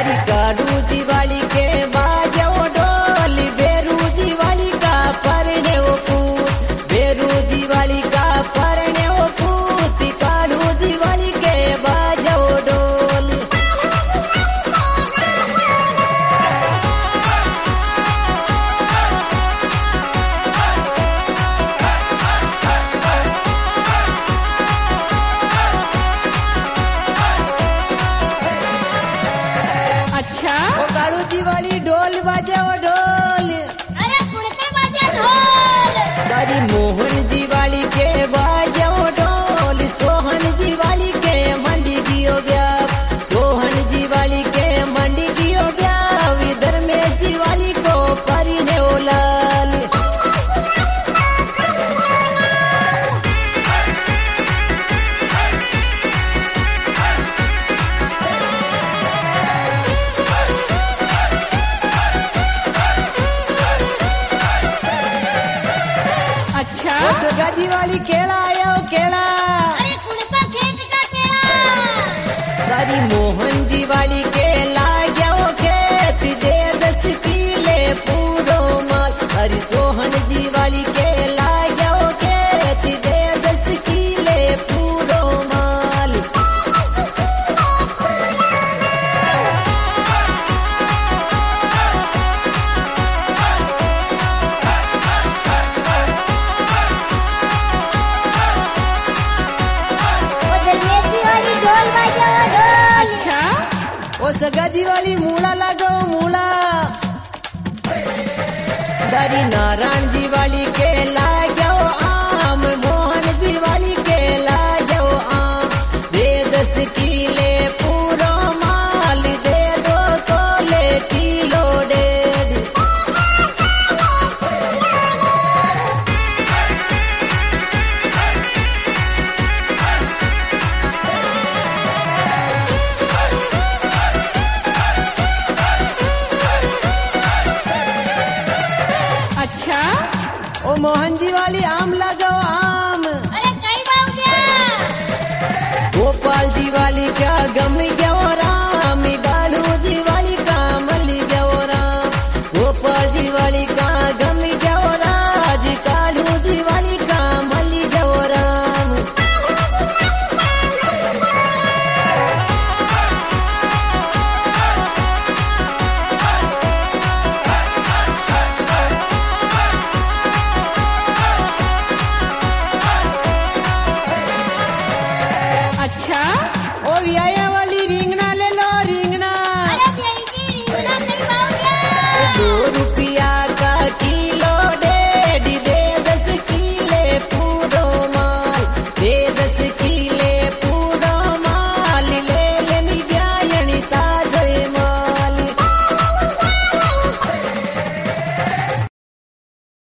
तारी कारू दिवाली के बाजो ढोल, बेरू दिवाली का परने वो पूत, बेरू दिवाली का परने वो पूत, कारू दिवाली के बाजो ढोल। अच्छा ओ कारू दिवाली ढोल बाजो ढोल, अरे कुड़ते बजे ढोल। तारी मोहन दिवाली के बाजो ढोल, सोहन दिवाली के मंडी दियो ब्याह, सोहन दिवाली के मंडी दियो ब्याह, इधर में दिवाली को परिने ओ लाल। अच्छा ओ सगा दिवाली केला आयो केला, अरे कुड़ता खेत का केला। तारी मोहन दिवाली के लागो खेत, दे 10 किले पूरो माल, तारी सोहन दिवाली के लागो खेत, दे 10 किले पूरो माल। अच्छा ओ सगा दिवाली मूला लागो मूला, तारी नारायण दिवाली के